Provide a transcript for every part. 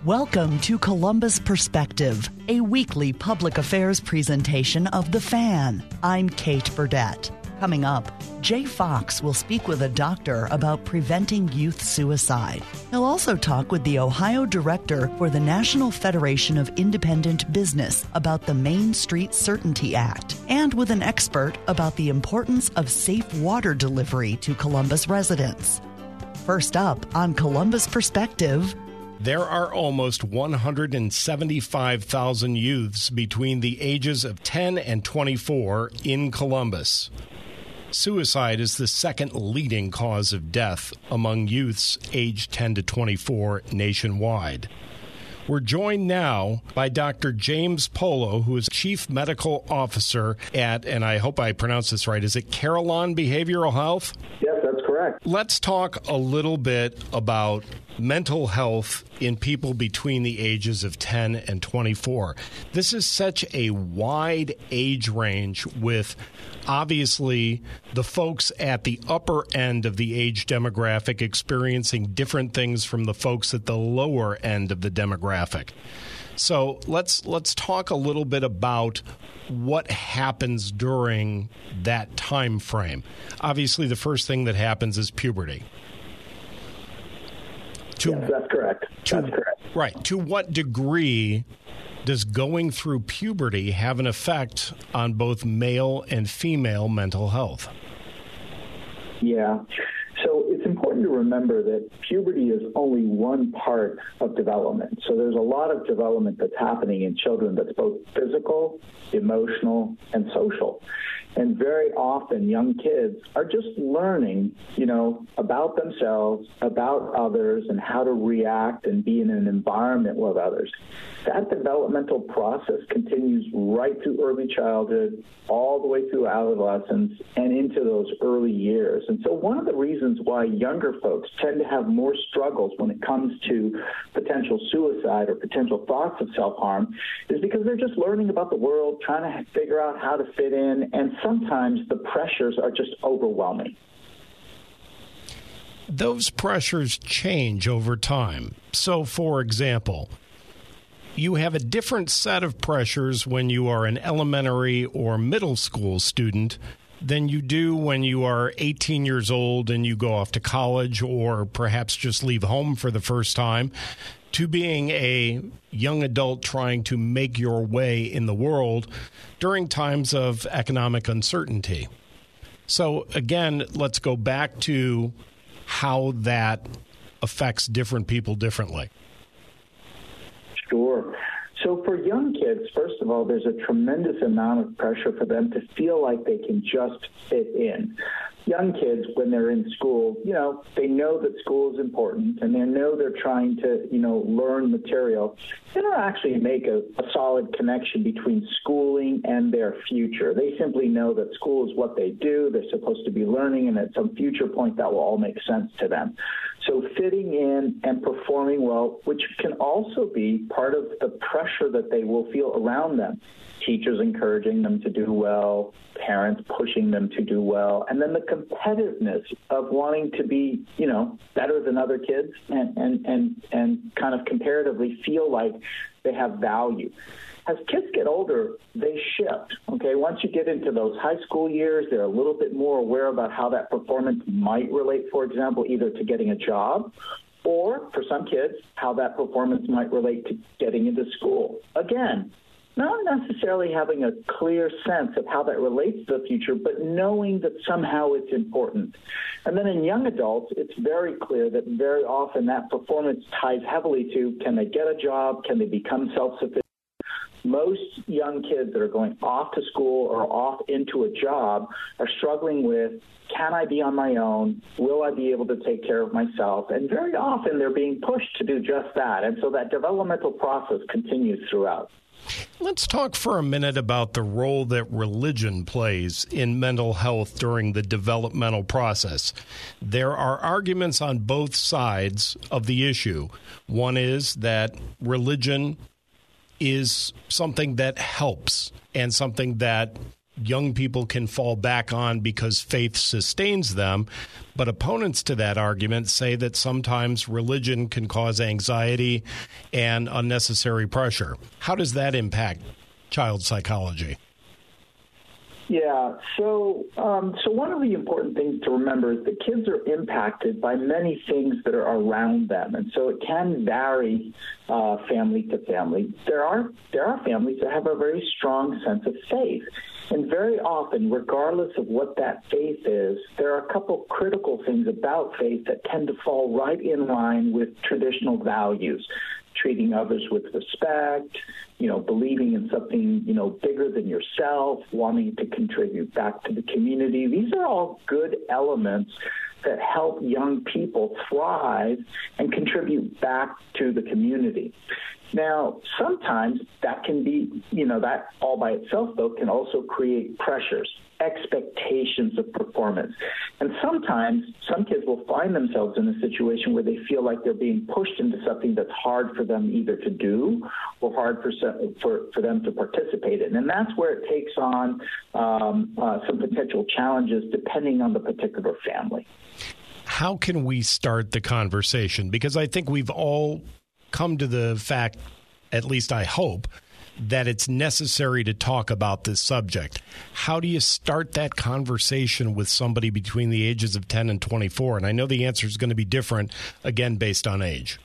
Welcome to Columbus Perspective, a weekly public affairs presentation of The Fan. I'm Kate Burdett. Coming up, Jay Fox will speak with a doctor about preventing youth suicide. He'll also talk with the Ohio director for the National Federation of Independent Business about the Main Street Certainty Act, and with an expert about the importance of safe water delivery to Columbus residents. First up on Columbus Perspective. There are almost 175,000 youths between the ages of 10 and 24 in Columbus. Suicide is the second leading cause of death among youths aged 10 to 24 nationwide. We're joined now by Dr. James Polo, who is Chief Medical Officer at, and I hope I pronounce this right, is it Carillon Behavioral Health? Yes, that's correct. Let's talk a little bit about mental health in people between the ages of 10 and 24. This is such a wide age range, with obviously the folks at the upper end of the age demographic experiencing different things from the folks at the lower end of the demographic. So let's talk a little bit about what happens during that time frame. Obviously, the first thing that happens is puberty. Yes, that's correct. That's correct. Right. To what degree does going through puberty have an effect on both male and female mental health? Yeah. So it's important to remember that puberty is only one part of development. So there's a lot of development that's happening in children that's both physical, emotional, and social. And very often young kids are just learning, about themselves, about others, and how to react and be in an environment with others. That developmental process continues right through early childhood, all the way through adolescence, and into those early years. And so one of the reasons why younger folks tend to have more struggles when it comes to potential suicide or potential thoughts of self-harm is because they're just learning about the world, trying to figure out how to fit in, and sometimes the pressures are just overwhelming. Those pressures change over time. So, for example, you have a different set of pressures when you are an elementary or middle school student than you do when you are 18 years old and you go off to college or perhaps just leave home for the first time, to being a young adult trying to make your way in the world during times of economic uncertainty. So again, let's go back to how that affects different people differently. Sure. So for young kids, first of all, there's a tremendous amount of pressure for them to feel like they can just fit in. Young kids, when they're in school, they know that school is important and they know they're trying to, learn material. They don't actually make a solid connection between schooling and their future. They simply know that school is what they do. They're supposed to be learning, and at some future point that will all make sense to them. So fitting in and performing well, which can also be part of the pressure that they will feel around them. Teachers encouraging them to do well, parents pushing them to do well, and then the competitiveness of wanting to be, better than other kids and kind of comparatively feel like they have value. As kids get older, they shift, okay? Once you get into those high school years, they're a little bit more aware about how that performance might relate, for example, either to getting a job or, for some kids, how that performance might relate to getting into school. Again, not necessarily having a clear sense of how that relates to the future, but knowing that somehow it's important. And then in young adults, it's very clear that very often that performance ties heavily to, can they get a job? Can they become self-sufficient? Most young kids that are going off to school or off into a job are struggling with, can I be on my own? Will I be able to take care of myself? And very often they're being pushed to do just that. And so that developmental process continues throughout. Let's talk for a minute about the role that religion plays in mental health during the developmental process. There are arguments on both sides of the issue. One is that religion is something that helps and something that young people can fall back on because faith sustains them. But opponents to that argument say that sometimes religion can cause anxiety and unnecessary pressure. How does that impact child psychology? Yeah, so one of the important things to remember is that kids are impacted by many things that are around them, and so it can vary family to family. There are families that have a very strong sense of faith, and very often, regardless of what that faith is, there are a couple critical things about faith that tend to fall right in line with traditional values. Treating others with respect, believing in something, bigger than yourself, wanting to contribute back to the community. These are all good elements that help young people thrive and contribute back to the community. Now, sometimes that can be, that all by itself, though, can also create pressures, expectations of performance. And sometimes some kids will find themselves in a situation where they feel like they're being pushed into something that's hard for them either to do or hard for them to participate in. And that's where it takes on some potential challenges depending on the particular family. How can we start the conversation? Because I think we've all come to the fact, at least I hope, that it's necessary to talk about this subject. How do you start that conversation with somebody between the ages of 10 and 24? And I know the answer is going to be different, again, based on age.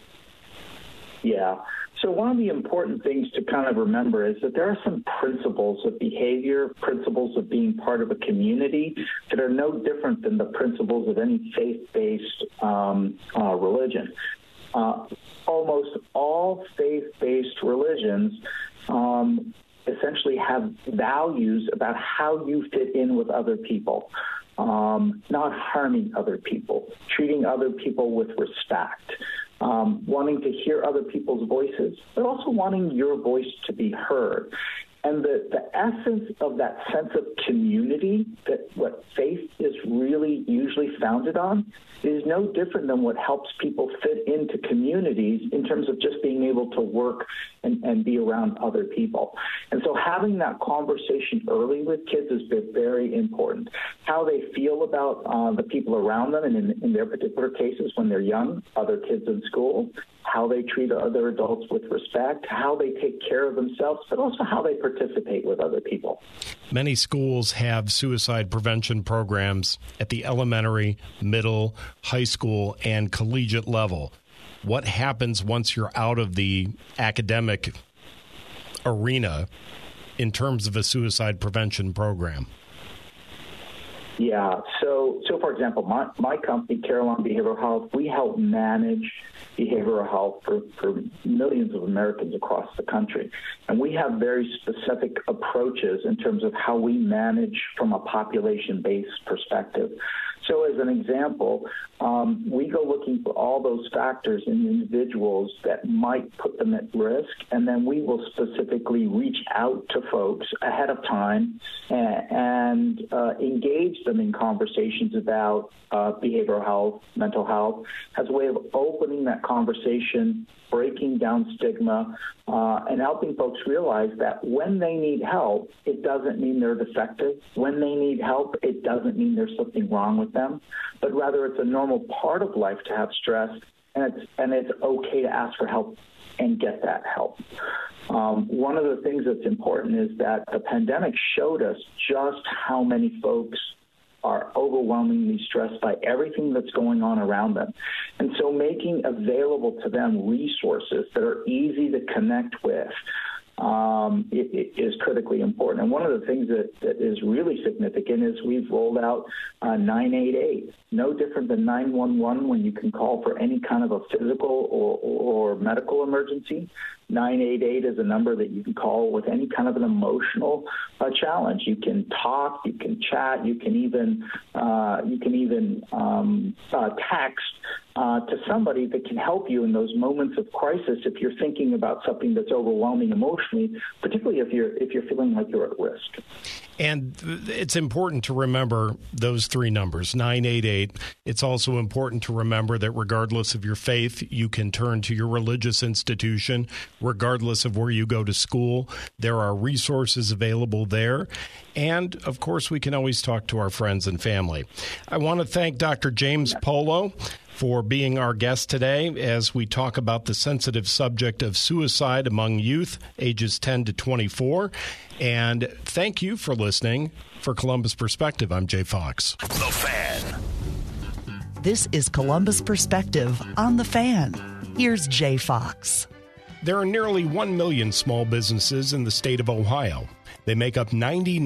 Yeah. So one of the important things to kind of remember is that there are some principles of behavior, principles of being part of a community that are no different than the principles of any faith-based religion. Almost all faith-based religions essentially have values about how you fit in with other people, not harming other people, treating other people with respect, wanting to hear other people's voices, but also wanting your voice to be heard. And the essence of that sense of community, that what faith is really usually founded on, is no different than what helps people fit into communities in terms of just being able to work and be around other people. And so having that conversation early with kids is very important. How they feel about the people around them, and in their particular cases when they're young, other kids in school, how they treat other adults with respect, how they take care of themselves, but also how they participate with other people. Many schools have suicide prevention programs at the elementary, middle, high school, and collegiate level. What happens once you're out of the academic arena in terms of a suicide prevention program? Yeah. So for example, my company, Carelon Behavioral Health, we help manage behavioral health for millions of Americans across the country. And we have very specific approaches in terms of how we manage from a population-based perspective. So as an example, we go looking for all those factors in individuals that might put them at risk, and then we will specifically reach out to folks ahead of time and engage them in conversations about behavioral health, mental health, as a way of opening that conversation, breaking down stigma, and helping folks realize that when they need help, it doesn't mean they're defective. When they need help, it doesn't mean there's something wrong with them, but rather it's a normal part of life to have stress, and it's okay to ask for help and get that help. One of the things that's important is that the pandemic showed us just how many folks are overwhelmingly stressed by everything that's going on around them. And so making available to them resources that are easy to connect with is critically important. And one of the things that is really significant is we've rolled out 988, no different than 911 when you can call for any kind of a physical or medical emergency. 988 is a number that you can call with any kind of an emotional challenge. You can talk, you can chat, you can even text to somebody that can help you in those moments of crisis if you're thinking about something that's overwhelming emotionally, particularly if you're feeling like you're at risk. And it's important to remember those three numbers, 988. It's also important to remember that regardless of your faith, you can turn to your religious institution. Regardless of where you go to school, there are resources available there. And, of course, we can always talk to our friends and family. I want to thank Dr. James Polo for being our guest today as we talk about the sensitive subject of suicide among youth ages 10 to 24. And thank you for listening. For Columbus Perspective, I'm Jay Fox. The Fan. This is Columbus Perspective on The Fan. Here's Jay Fox. There are nearly 1 million small businesses in the state of Ohio. They make up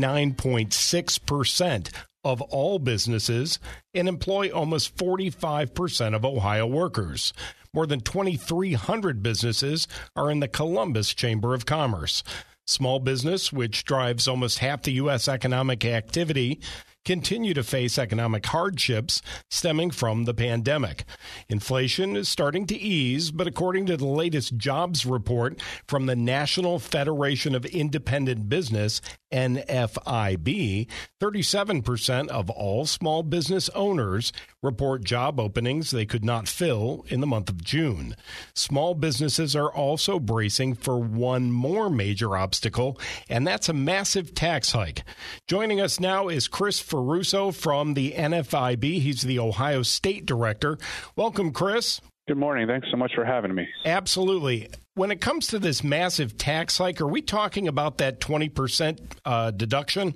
99.6% of all businesses and employ almost 45% of Ohio workers. More than 2,300 businesses are in the Columbus Chamber of Commerce. Small business, which drives almost half the U.S. economic activity, continue to face economic hardships stemming from the pandemic. Inflation is starting to ease, but according to the latest jobs report from the National Federation of Independent Business, NFIB, 37% of all small business owners report job openings they could not fill in the month of June. Small businesses are also bracing for one more major obstacle, and that's a massive tax hike. Joining us now is Chris Ferruso from the NFIB. He's the Ohio State Director. Welcome, Chris. Good morning. Thanks so much for having me. Absolutely. When it comes to this massive tax hike, are we talking about that 20% deduction?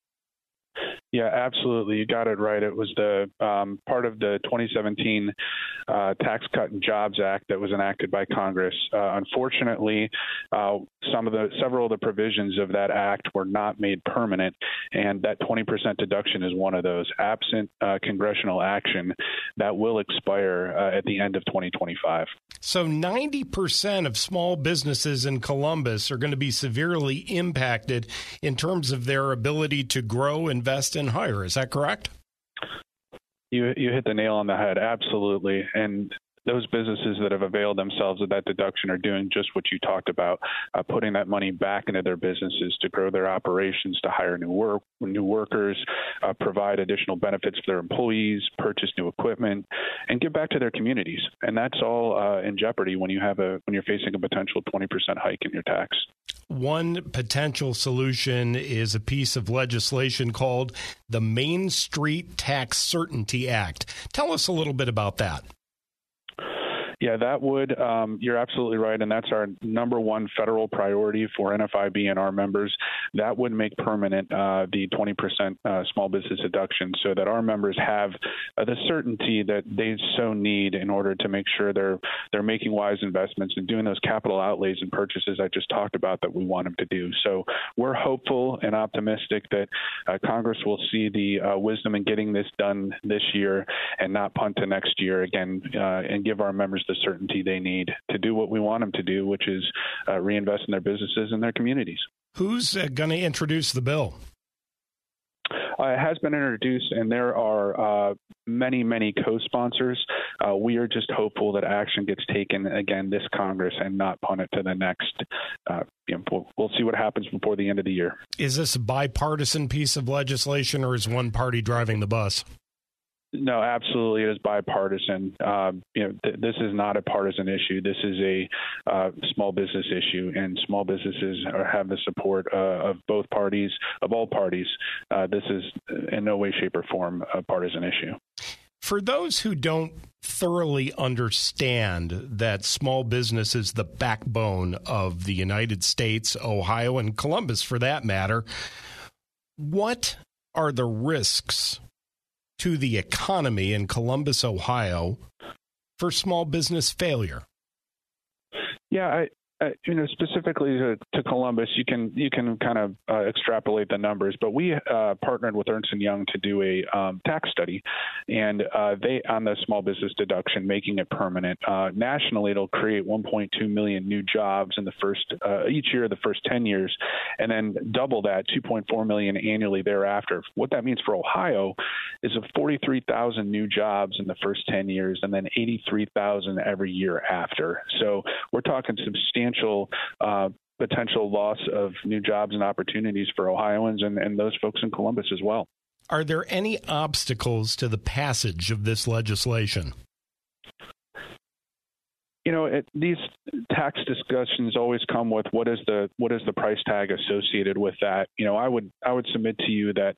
Yeah, absolutely. You got it right. It was the part of the 2017 Tax Cut and Jobs Act that was enacted by Congress. Unfortunately, several of the provisions of that act were not made permanent, and that 20% deduction is one of those. Absent congressional action, that will expire at the end of 2025. So 90% of small businesses in Columbus are going to be severely impacted in terms of their ability to grow, invest, and hire. Is that correct? You hit the nail on the head. Absolutely. And those businesses that have availed themselves of that deduction are doing just what you talked about, putting that money back into their businesses to grow their operations, to hire new workers, provide additional benefits for their employees, purchase new equipment, and give back to their communities. And that's all in jeopardy when you're facing a potential 20% hike in your tax. One potential solution is a piece of legislation called the Main Street Tax Certainty Act. Tell us a little bit about that. Yeah, that would, you're absolutely right, and that's our number one federal priority for NFIB and our members. That would make permanent the 20% small business deduction so that our members have the certainty that they so need in order to make sure they're making wise investments and doing those capital outlays and purchases I just talked about that we want them to do. So we're hopeful and optimistic that Congress will see the wisdom in getting this done this year and not punt to next year again and give our members the certainty they need to do what we want them to do, which is reinvest in their businesses and their communities. Who's going to introduce the bill? It has been introduced, and there are many, many co-sponsors. We are just hopeful that action gets taken again this Congress and not punt it to the next. We'll see what happens before the end of the year. Is this a bipartisan piece of legislation, or is one party driving the bus? No, absolutely. It is bipartisan. This is not a partisan issue. This is a small business issue, and small businesses have the support of both parties, of all parties. This is in no way, shape, or form a partisan issue. For those who don't thoroughly understand that small business is the backbone of the United States, Ohio, and Columbus, for that matter, what are the risks to the economy in Columbus, Ohio, for small business failure? Yeah, specifically to Columbus, you can kind of extrapolate the numbers, but we partnered with Ernst & Young to do a tax study, and they on the small business deduction, making it permanent. Nationally, it'll create 1.2 million new jobs in the first each year of the first 10 years, and then double that, 2.4 million annually thereafter. What that means for Ohio is 43,000 new jobs in the first 10 years, and then 83,000 every year after. So we're talking substantial potential loss of new jobs and opportunities for Ohioans and those folks in Columbus as well. Are there any obstacles to the passage of this legislation? These tax discussions always come with what is the price tag associated with that. I would submit to you that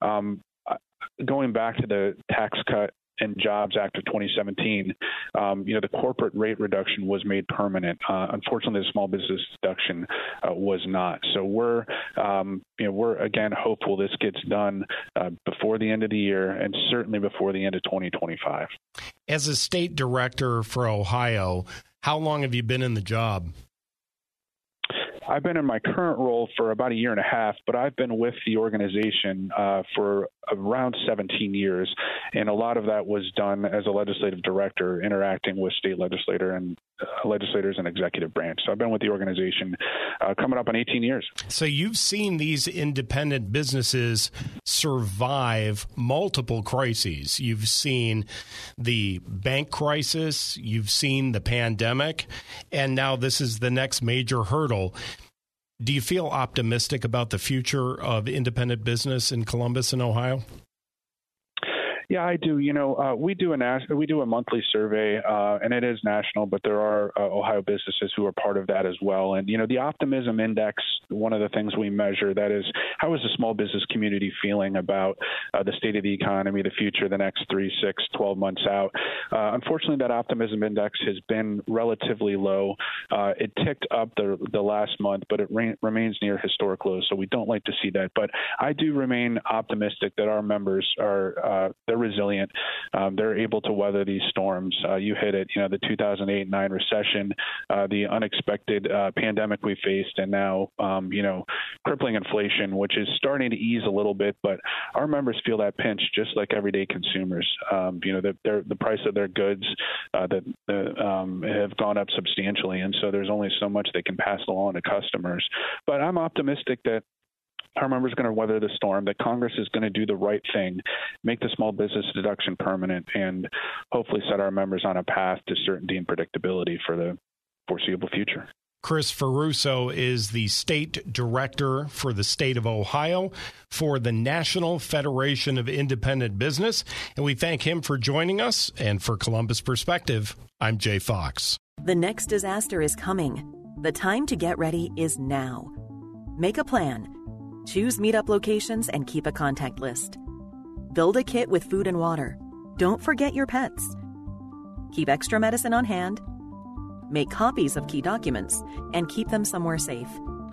going back to the Tax Cut and Jobs Act of 2017, the corporate rate reduction was made permanent. Unfortunately, the small business deduction was not. So we're again hopeful this gets done before the end of the year, and certainly before the end of 2025. As a state director for Ohio, how long have you been in the job? I've been in my current role for about a year and a half, but I've been with the organization for around 17 years, and a lot of that was done as a legislative director, interacting with state legislators and executive branch. So I've been with the organization coming up on 18 years. So you've seen these independent businesses survive multiple crises. You've seen the bank crisis, you've seen the pandemic, and now this is the next major hurdle. Do you feel optimistic about the future of independent business in Columbus and Ohio? Yeah, I do. We do a monthly survey, and it is national, but there are Ohio businesses who are part of that as well. And, the optimism index, one of the things we measure, that is, how is the small business community feeling about the state of the economy, the future, the next 3, 6, 12 months out? Unfortunately, that optimism index has been relatively low. It ticked up the last month, but it remains near historic lows, so we don't like to see that. But I do remain optimistic that our members are they're resilient. They're able to weather these storms. You hit it, the 2008-9 recession, the unexpected pandemic we faced, and now, crippling inflation, which is starting to ease a little bit. But our members feel that pinch just like everyday consumers. The price of their goods have gone up substantially, and so there's only so much they can pass along to customers. But I'm optimistic that our members are going to weather the storm, that Congress is going to do the right thing, make the small business deduction permanent, and hopefully set our members on a path to certainty and predictability for the foreseeable future. Chris Ferruso is the state director for the state of Ohio for the National Federation of Independent Business, and we thank him for joining us. And for Columbus Perspective, I'm Jay Fox. The next disaster is coming. The time to get ready is now. Make a plan. Choose meetup locations and keep a contact list. Build a kit with food and water. Don't forget your pets. Keep extra medicine on hand. Make copies of key documents and keep them somewhere safe.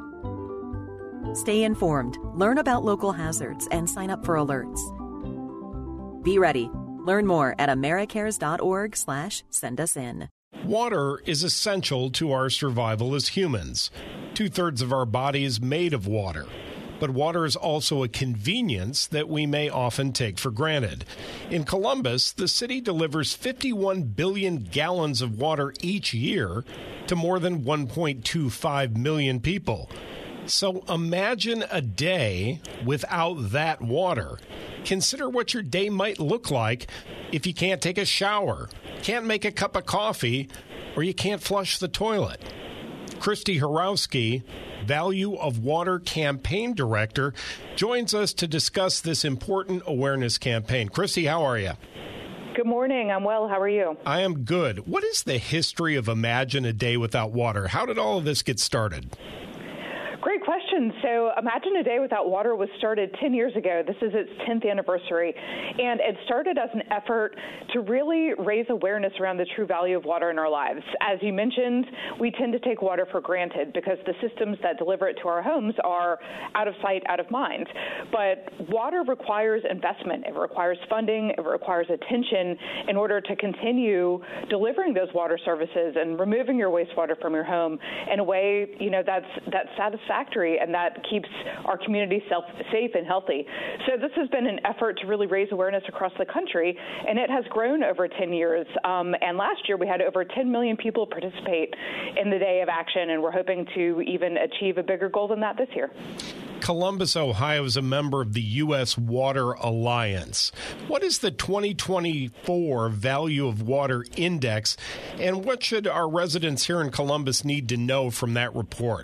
Stay informed, learn about local hazards, and sign up for alerts. Be ready. Learn more at americares.org/sendusin. Water is essential to our survival as humans. 2/3 of our body is made of water. But water is also a convenience that we may often take for granted. In Columbus, the city delivers 51 billion gallons of water each year to more than 1.25 million people. So imagine a day without that water. Consider what your day might look like if you can't take a shower, can't make a cup of coffee, or you can't flush the toilet. Christy Horowski, Value of Water Campaign Director, joins us to discuss this important awareness campaign. Christy, how are you? Good morning. I'm well. How are you? I am good. What is the history of Imagine a Day Without Water? How did all of this get started? Great question. So Imagine a Day Without Water was started 10 years ago. This is its 10th anniversary. And it started as an effort to really raise awareness around the true value of water in our lives. As you mentioned, we tend to take water for granted because the systems that deliver it to our homes are out of sight, out of mind. But water requires investment. It requires funding. It requires attention in order to continue delivering those water services and removing your wastewater from your home in a way, that's satisfactory and that keeps our community safe and healthy. So this has been an effort to really raise awareness across the country, and it has grown over 10 years. And last year we had over 10 million people participate in the Day of Action, and we're hoping to even achieve a bigger goal than that this year. Columbus, Ohio is a member of the U.S. Water Alliance. What is the 2024 Value of Water Index, and what should our residents here in Columbus need to know from that report?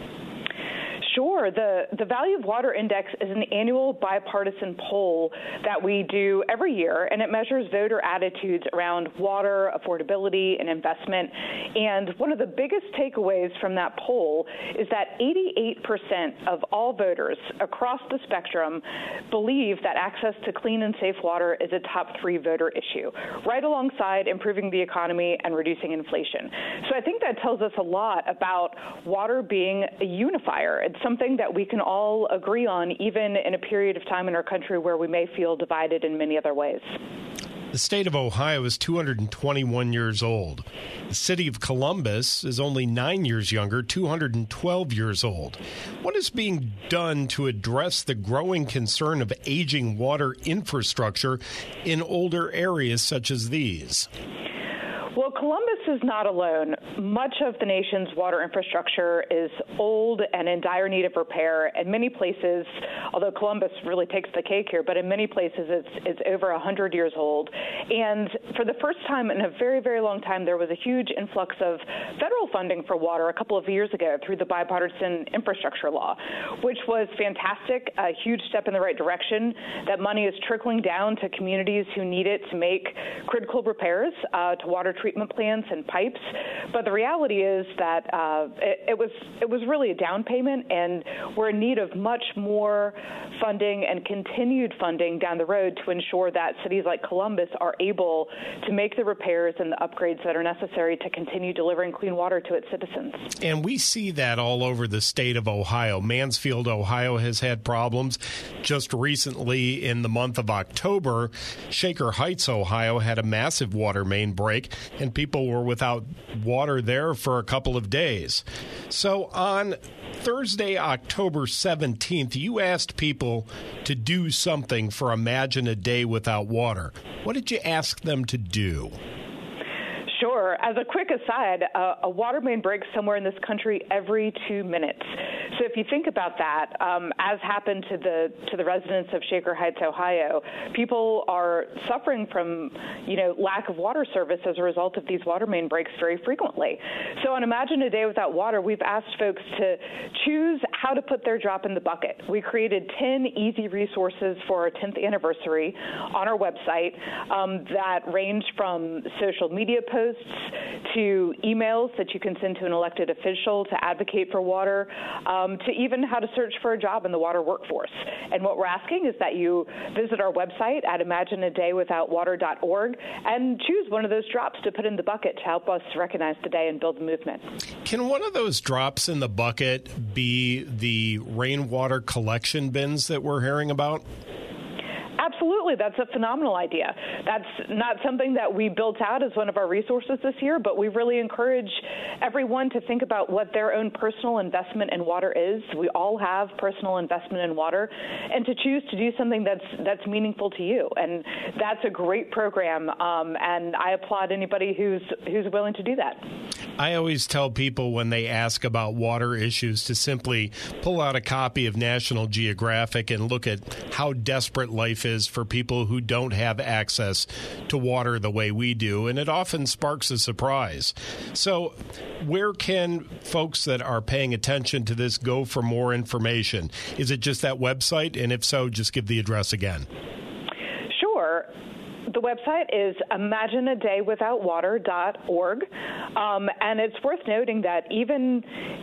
Sure. The Value of Water Index is an annual bipartisan poll that we do every year, and it measures voter attitudes around water, affordability, and investment. And one of the biggest takeaways from that poll is that 88% of all voters across the spectrum believe that access to clean and safe water is a top 3 voter issue, right alongside improving the economy and reducing inflation. So I think that tells us a lot about water being a unifier. It's something that we can all agree on, even in a period of time in our country where we may feel divided in many other ways. The state of Ohio is 221 years old. The city of Columbus is only 9 years younger, 212 years old. What is being done to address the growing concern of aging water infrastructure in older areas such as these? Well, Columbus is not alone. Much of the nation's water infrastructure is old and in dire need of repair. In many places, although Columbus really takes the cake here, but in many places it's over 100 years old. And for the first time in a very, very long time, there was a huge influx of federal funding for water a couple of years ago through the bipartisan infrastructure law, which was fantastic, a huge step in the right direction. That money is trickling down to communities who need it to make critical repairs to water treatment plants and pipes. But the reality is that it was really a down payment, and we're in need of much more funding and continued funding down the road to ensure that cities like Columbus are able to make the repairs and the upgrades that are necessary to continue delivering clean water to its citizens. And we see that all over the state of Ohio. Mansfield, Ohio has had problems. Just recently in the month of October, Shaker Heights, Ohio had a massive water main break, and people were without water there for a couple of days. So on Thursday, October 17th, you asked people to do something for Imagine a Day Without Water. What did you ask them to do? Sure. As a quick aside, a water main breaks somewhere in this country every 2 minutes. So if you think about that, as happened to the residents of Shaker Heights, Ohio, people are suffering from, lack of water service as a result of these water main breaks very frequently. So on Imagine a Day Without Water, we've asked folks to choose how to put their drop in the bucket. We created 10 easy resources for our 10th anniversary on our website that range from social media posts to emails that you can send to an elected official to advocate for water, to even how to search for a job in the water workforce. And what we're asking is that you visit our website at imagineadaywithoutwater.org and choose one of those drops to put in the bucket to help us recognize the day and build the movement. Can one of those drops in the bucket be the rainwater collection bins that we're hearing about? Absolutely. That's a phenomenal idea. That's not something that we built out as one of our resources this year, but we really encourage everyone to think about what their own personal investment in water is. We all have personal investment in water, and to choose to do something that's meaningful to you. And that's a great program, and I applaud anybody who's willing to do that. I always tell people when they ask about water issues to simply pull out a copy of National Geographic and look at how desperate life is for people who don't have access to water the way we do, and it often sparks a surprise. So where can folks that are paying attention to this go for more information? Is it just that website? And if so, just give the address again. Sure. The website is imagineadaywithoutwater.org, and it's worth noting that even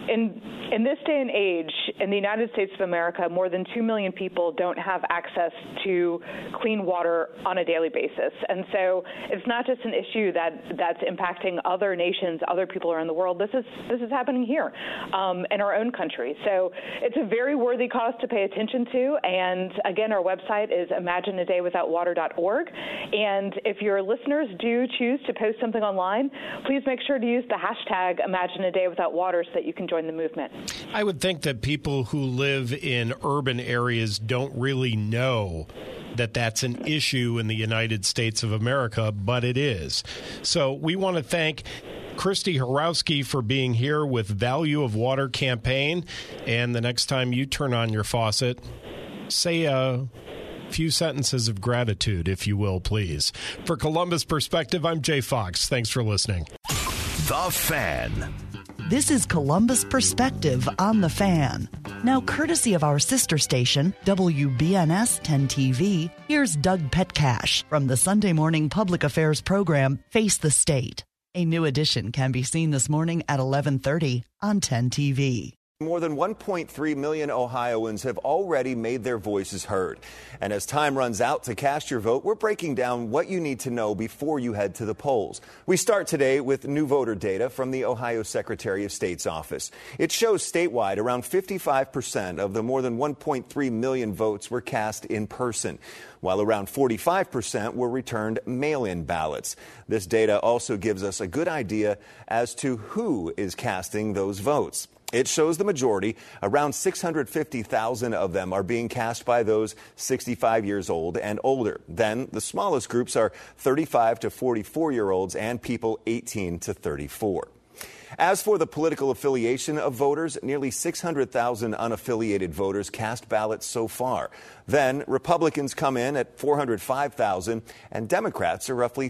in this day and age, in the United States of America, more than 2 million people don't have access to clean water on a daily basis. And so it's not just an issue that's impacting other nations, other people around the world. This is happening here in our own country. So it's a very worthy cause to pay attention to. And again, our website is imagineadaywithoutwater.org. And if your listeners do choose to post something online, please make sure to use the hashtag ImagineADayWithoutWater so that you can join the movement. I would think that people who live in urban areas don't really know that that's an issue in the United States of America, but it is. So we want to thank Kristi Horowski for being here with Value of Water campaign. And the next time you turn on your faucet, say a few sentences of gratitude, if you will, please. For Columbus Perspective, I'm Jay Fox. Thanks for listening. The Fan. This is Columbus Perspective on The Fan. Now, courtesy of our sister station, WBNS 10 TV, here's Doug Petcash from the Sunday morning public affairs program, Face the State. A new edition can be seen this morning at 11:30 on 10 TV. More than 1.3 million Ohioans have already made their voices heard. And as time runs out to cast your vote, we're breaking down what you need to know before you head to the polls. We start today with new voter data from the Ohio Secretary of State's office. It shows statewide around 55% of the more than 1.3 million votes were cast in person, while around 45% were returned mail-in ballots. This data also gives us a good idea as to who is casting those votes. It shows the majority, around 650,000 of them, are being cast by those 65 years old and older. Then the smallest groups are 35 to 44-year-olds and people 18 to 34. As for the political affiliation of voters, nearly 600,000 unaffiliated voters cast ballots so far. Then Republicans come in at 405,000 and Democrats are roughly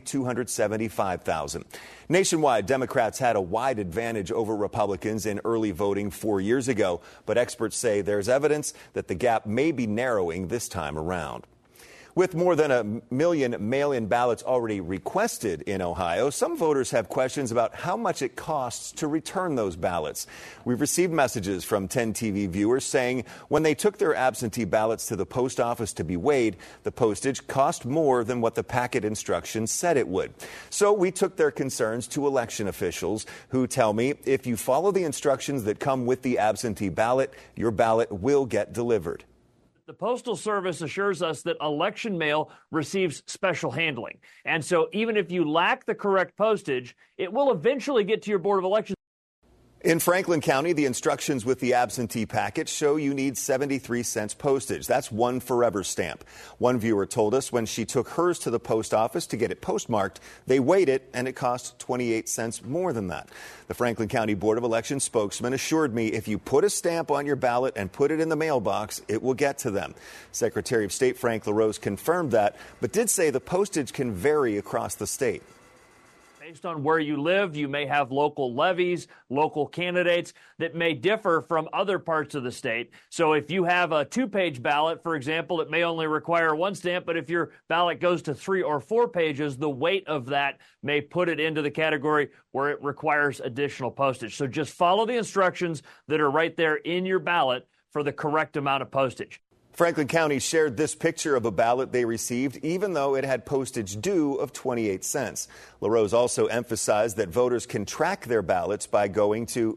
275,000. Nationwide, Democrats had a wide advantage over Republicans in early voting 4 years ago, but experts say there's evidence that the gap may be narrowing this time around. With more than 1 million mail-in ballots already requested in Ohio, some voters have questions about how much it costs to return those ballots. We've received messages from 10 TV viewers saying when they took their absentee ballots to the post office to be weighed, the postage cost more than what the packet instructions said it would. So we took their concerns to election officials who tell me if you follow the instructions that come with the absentee ballot, your ballot will get delivered. The Postal Service assures us that election mail receives special handling. And so even if you lack the correct postage, it will eventually get to your Board of Elections. In Franklin County, the instructions with the absentee packet show you need 73 cents postage. That's one forever stamp. One viewer told us when she took hers to the post office to get it postmarked, they weighed it and it cost 28 cents more than that. The Franklin County Board of Elections spokesman assured me if you put a stamp on your ballot and put it in the mailbox, it will get to them. Secretary of State Frank LaRose confirmed that, but did say the postage can vary across the state. Based on where you live, you may have local levies, local candidates that may differ from other parts of the state. So if you have a 2-page ballot, for example, it may only require 1 stamp, but if your ballot goes to 3 or 4 pages, the weight of that may put it into the category where it requires additional postage. So just follow the instructions that are right there in your ballot for the correct amount of postage. Franklin County shared this picture of a ballot they received, even though it had postage due of 28 cents. LaRose also emphasized that voters can track their ballots by going to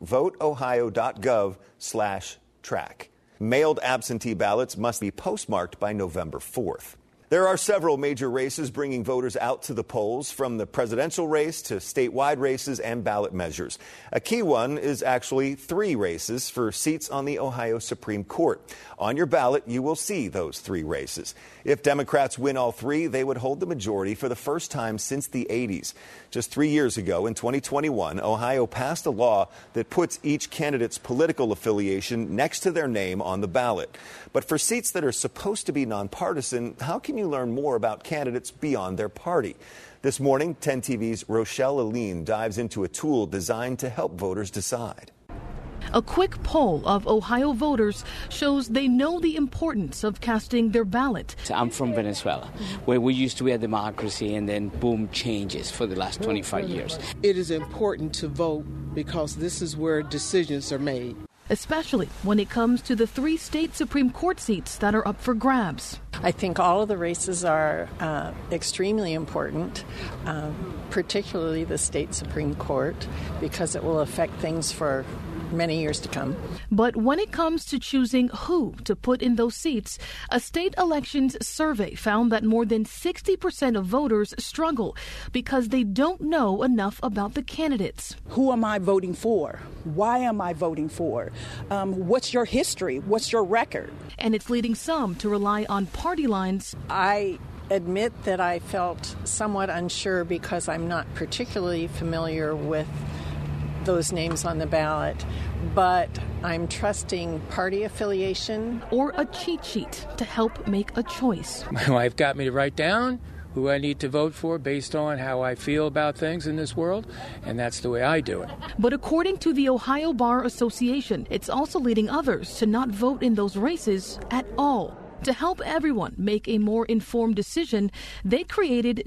voteohio.gov/track. Mailed absentee ballots must be postmarked by November 4th. There are several major races bringing voters out to the polls, from the presidential race to statewide races and ballot measures. A key one is actually 3 races for seats on the Ohio Supreme Court. On your ballot, you will see those 3 races. If Democrats win all 3, they would hold the majority for the first time since the 80s. Just 3 years ago, in 2021, Ohio passed a law that puts each candidate's political affiliation next to their name on the ballot. But for seats that are supposed to be nonpartisan, how can you learn more about candidates beyond their party? This morning, 10 TV's Rochelle Aline dives into a tool designed to help voters decide. A quick poll of Ohio voters shows they know the importance of casting their ballot. I'm from Venezuela, where we used to be a democracy and then boom, changes for the last 25 years. It is important to vote because this is where decisions are made. Especially when it comes to the 3 state Supreme Court seats that are up for grabs. I think all of the races are extremely important, particularly the state Supreme Court, because it will affect things for many years to come. But when it comes to choosing who to put in those seats, a state elections survey found that more than 60% of voters struggle because they don't know enough about the candidates. Who am I voting for? Why am I voting for? What's your history? What's your record? And it's leading some to rely on party lines. I admit that I felt somewhat unsure because I'm not particularly familiar with those names on the ballot, but I'm trusting party affiliation. Or a cheat sheet to help make a choice. My wife got me to write down who I need to vote for based on how I feel about things in this world, and that's the way I do it. But according to the Ohio Bar Association, it's also leading others to not vote in those races at all. To help everyone make a more informed decision, they created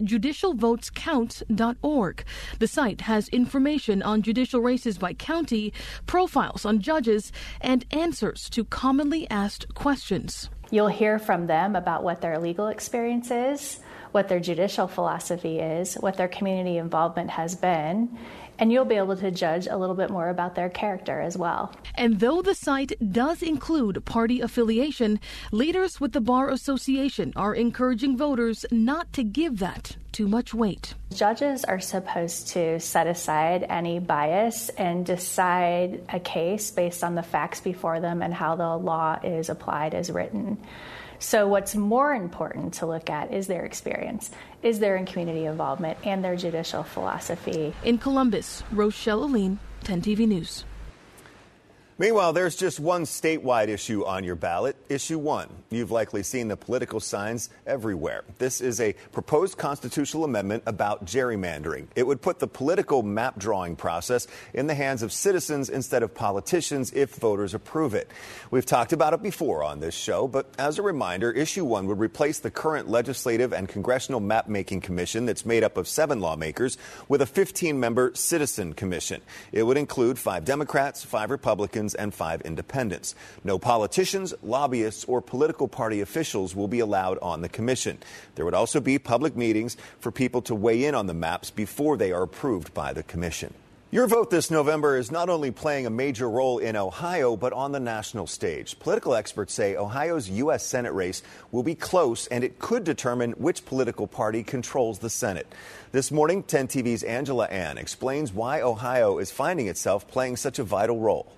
judicialvotescount.org. The site has information on judicial races by county, profiles on judges, and answers to commonly asked questions. You'll hear from them about what their legal experience is, what their judicial philosophy is, what their community involvement has been, and you'll be able to judge a little bit more about their character as well. And though the site does include party affiliation, leaders with the Bar Association are encouraging voters not to give that too much weight. Judges are supposed to set aside any bias and decide a case based on the facts before them and how the law is applied as written. So what's more important to look at is their experience, is their community involvement, and their judicial philosophy. In Columbus, Rochelle Aline, 10 TV News. Meanwhile, there's just one statewide issue on your ballot, Issue 1. You've likely seen the political signs everywhere. This is a proposed constitutional amendment about gerrymandering. It would put the political map drawing process in the hands of citizens instead of politicians if voters approve it. We've talked about it before on this show, but as a reminder, Issue 1 would replace the current Legislative and Congressional Map-Making Commission that's made up of 7 lawmakers with a 15-member citizen commission. It would include 5 Democrats, 5 Republicans, and 5 independents. No politicians, lobbyists, or political party officials will be allowed on the commission. There would also be public meetings for people to weigh in on the maps before they are approved by the commission. Your vote this November is not only playing a major role in Ohio, but on the national stage. Political experts say Ohio's U.S. Senate race will be close, and it could determine which political party controls the Senate. This morning, 10 TV's Angela Ann explains why Ohio is finding itself playing such a vital role.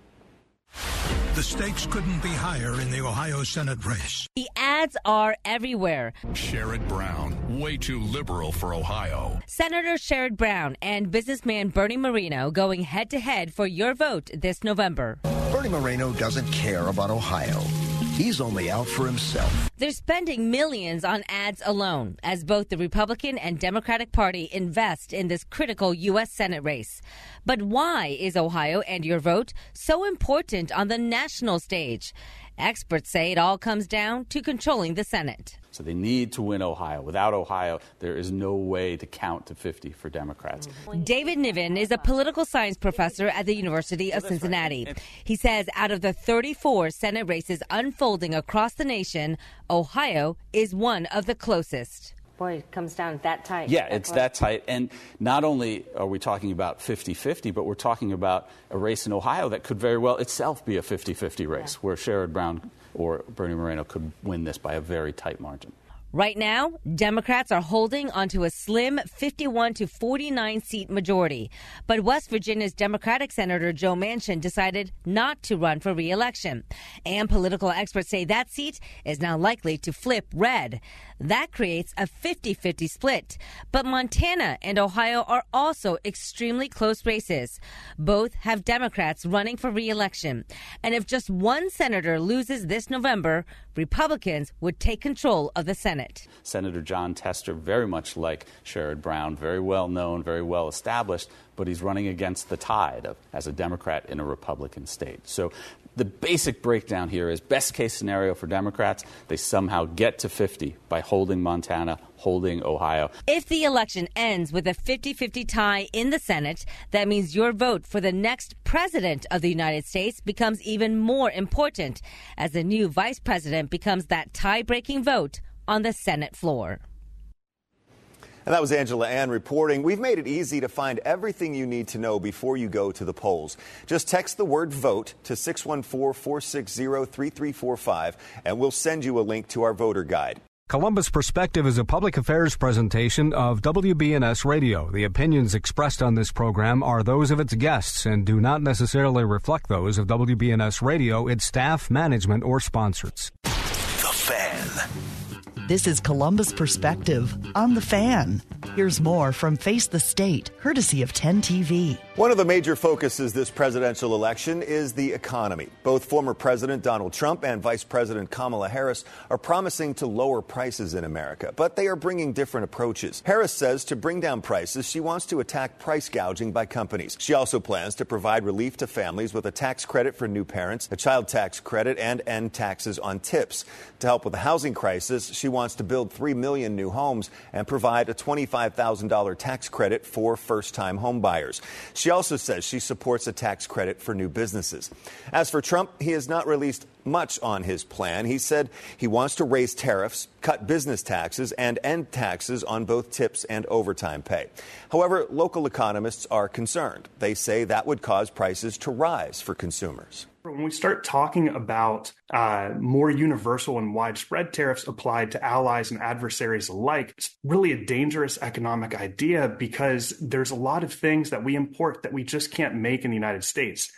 The stakes couldn't be higher in the Ohio Senate race. The ads are everywhere. Sherrod Brown, way too liberal for Ohio. Senator Sherrod Brown and businessman Bernie Moreno going head-to-head for your vote this November. Bernie Moreno doesn't care about Ohio. He's only out for himself. They're spending millions on ads alone as both the Republican and Democratic Party invest in this critical U.S. Senate race. But why is Ohio and your vote so important on the national stage? Experts say it all comes down to controlling the Senate. So they need to win Ohio. Without Ohio, there is no way to count to 50 for Democrats. David Niven is a political science professor at the University of Cincinnati. He says out of the 34 Senate races unfolding across the nation, Ohio is one of the closest. Boy, it comes down that tight. Yeah, it's that tight. And not only are we talking about 50-50, but we're talking about a race in Ohio that could very well itself be a 50-50 race, where Sherrod Brown or Bernie Moreno could win this by a very tight margin. Right now, Democrats are holding onto a slim 51 to 49 seat majority. But West Virginia's Democratic Senator Joe Manchin decided not to run for re-election. And political experts say that seat is now likely to flip red. That creates a 50-50 split. But Montana and Ohio are also extremely close races. Both have Democrats running for re-election. And if just one senator loses this November, Republicans would take control of the Senate. Senate. Senator Jon Tester, very much like Sherrod Brown, very well known, very well established, but he's running against the tide as a Democrat in a Republican state. So the basic breakdown here is best case scenario for Democrats, they somehow get to 50 by holding Montana, holding Ohio. If the election ends with a 50-50 tie in the Senate, that means your vote for the next president of the United States becomes even more important as the new vice president becomes that tie-breaking vote on the Senate floor. And that was Angela Ann reporting. We've made it easy to find everything you need to know before you go to the polls. Just text the word VOTE to 614-460-3345, and we'll send you a link to our voter guide. Columbus Perspective is a public affairs presentation of WBNS Radio. The opinions expressed on this program are those of its guests and do not necessarily reflect those of WBNS Radio, its staff, management, or sponsors. The Fan. This is Columbus Perspective on The Fan. Here's more from Face the State, courtesy of 10 TV. One of the major focuses this presidential election is the economy. Both former President Donald Trump and Vice President Kamala Harris are promising to lower prices in America, but they are bringing different approaches. Harris says to bring down prices, she wants to attack price gouging by companies. She also plans to provide relief to families with a tax credit for new parents, a child tax credit, and end taxes on tips. To help with the housing crisis, she wants to build 3 million new homes and provide a $25,000 tax credit for first-time home buyers. She also says she supports a tax credit for new businesses. As for Trump, he has not released much on his plan. He said he wants to raise tariffs, cut business taxes, and end taxes on both tips and overtime pay. However, local economists are concerned. They say that would cause prices to rise for consumers. When we start talking about more universal and widespread tariffs applied to allies and adversaries alike, it's really a dangerous economic idea because there's a lot of things that we import that we just can't make in the United States.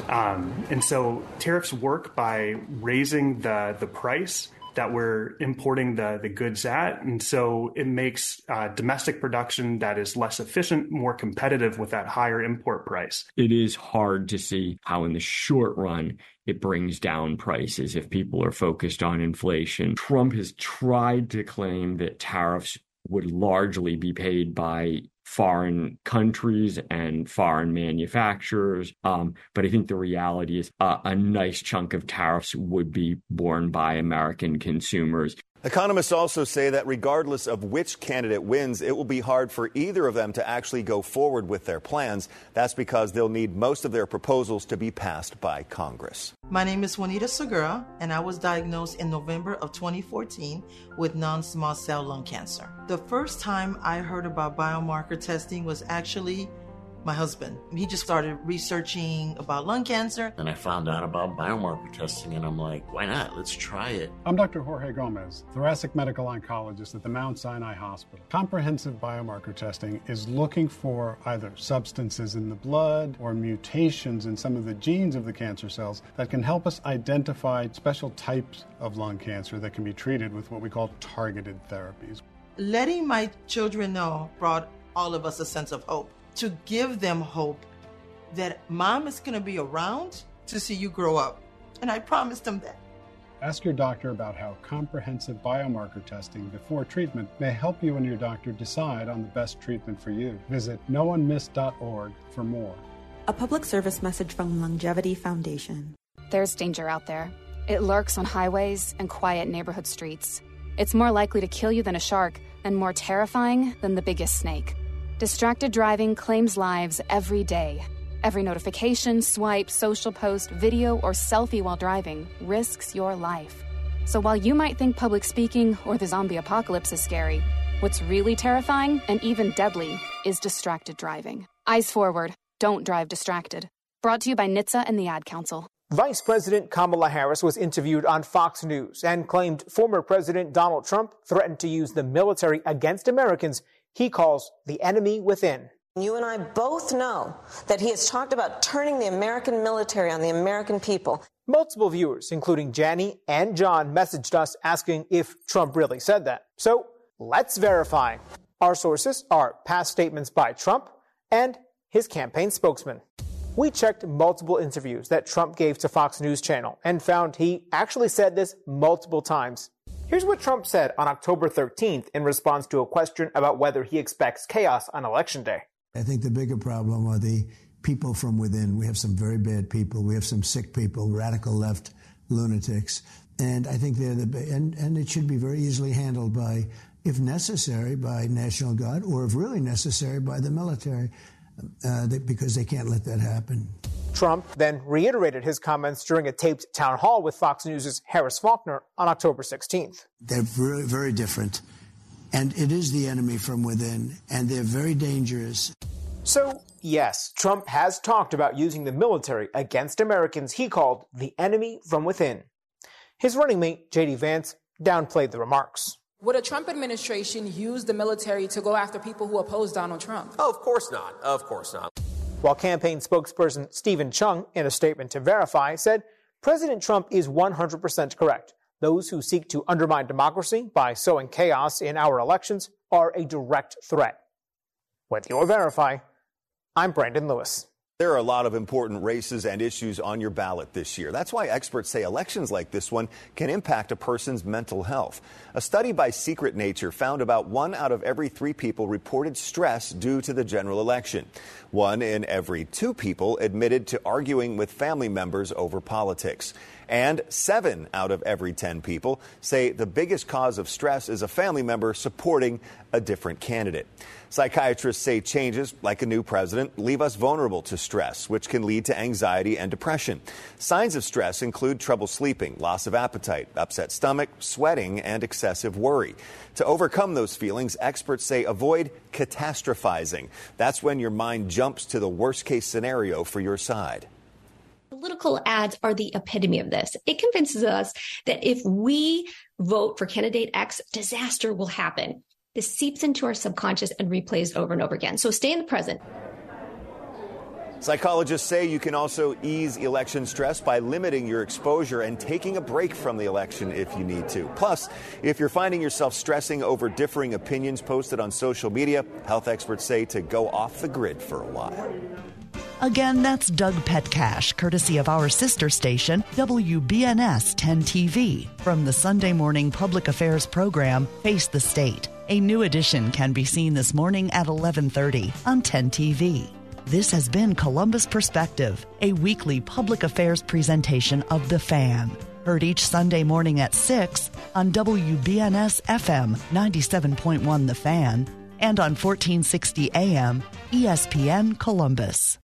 And so tariffs work by raising the price that we're importing the goods at. And so it makes domestic production that is less efficient more competitive with that higher import price. It is hard to see how in the short run it brings down prices if people are focused on inflation. Trump has tried to claim that tariffs would largely be paid by foreign countries and foreign manufacturers. But I think the reality is a nice chunk of tariffs would be borne by American consumers. Economists also say that regardless of which candidate wins, it will be hard for either of them to actually go forward with their plans. That's because they'll need most of their proposals to be passed by Congress. My name is Juanita Segura, and I was diagnosed in November of 2014 with non-small cell lung cancer. The first time I heard about biomarker testing was actually my husband. He just started researching about lung cancer. And I found out about biomarker testing, and I'm like, why not? Let's try it. I'm Dr. Jorge Gomez, thoracic medical oncologist at the Mount Sinai Hospital. Comprehensive biomarker testing is looking for either substances in the blood or mutations in some of the genes of the cancer cells that can help us identify special types of lung cancer that can be treated with what we call targeted therapies. Letting my children know brought all of us a sense of hope. To give them hope that mom is going to be around to see you grow up. And I promised them that. Ask your doctor about how comprehensive biomarker testing before treatment may help you and your doctor decide on the best treatment for you. Visit noonemiss.org for more. A public service message from Longevity Foundation. There's danger out there. It lurks on highways and quiet neighborhood streets. It's more likely to kill you than a shark and more terrifying than the biggest snake. Distracted driving claims lives every day. Every notification, swipe, social post, video, or selfie while driving risks your life. So while you might think public speaking or the zombie apocalypse is scary, what's really terrifying and even deadly is distracted driving. Eyes forward. Don't drive distracted. Brought to you by NHTSA and the Ad Council. Vice President Kamala Harris was interviewed on Fox News and claimed former President Donald Trump threatened to use the military against Americans he calls the enemy within. You and I both know that he has talked about turning the American military on the American people. Multiple viewers, including Janny and John, messaged us asking if Trump really said that. So let's verify. Our sources are past statements by Trump and his campaign spokesman. We checked multiple interviews that Trump gave to Fox News Channel and found he actually said this multiple times. Here's what Trump said on October 13th in response to a question about whether he expects chaos on Election Day. I think the bigger problem are the people from within. We have some very bad people. We have some sick people, radical left lunatics. And I think and it should be very easily handled by, if necessary, by National Guard, or if really necessary, by the military, because they can't let that happen. Trump then reiterated his comments during a taped town hall with Fox News' Harris Faulkner on October 16th. They're very, very different, and it is the enemy from within, and they're very dangerous. So, yes, Trump has talked about using the military against Americans he called the enemy from within. His running mate, J.D. Vance, downplayed the remarks. Would a Trump administration use the military to go after people who oppose Donald Trump? Oh, of course not. Of course not. While campaign spokesperson Stephen Chung, in a statement to Verify, said President Trump is 100% correct. Those who seek to undermine democracy by sowing chaos in our elections are a direct threat. With your Verify, I'm Brandon Lewis. There are a lot of important races and issues on your ballot this year. That's why experts say elections like this one can impact a person's mental health. A study by Secret Nature found about 1 out of every 3 people reported stress due to the general election. 1 in every 2 people admitted to arguing with family members over politics. And 7 out of every 10 people say the biggest cause of stress is a family member supporting a different candidate. Psychiatrists say changes, like a new president, leave us vulnerable to stress, which can lead to anxiety and depression. Signs of stress include trouble sleeping, loss of appetite, upset stomach, sweating, and excessive worry. To overcome those feelings, experts say avoid catastrophizing. That's when your mind jumps to the worst-case scenario for your side. Political ads are the epitome of this. It convinces us that if we vote for candidate X, disaster will happen. This seeps into our subconscious and replays over and over again. So stay in the present. Psychologists say you can also ease election stress by limiting your exposure and taking a break from the election if you need to. Plus, if you're finding yourself stressing over differing opinions posted on social media, health experts say to go off the grid for a while. Again, that's Doug Petcash, courtesy of our sister station, WBNS 10 TV, from the Sunday morning public affairs program, Face the State. A new edition can be seen this morning at 11:30 on 10 TV. This has been Columbus Perspective, a weekly public affairs presentation of The Fan. Heard each Sunday morning at 6 on WBNS FM 97.1 The Fan and on 1460 AM ESPN Columbus.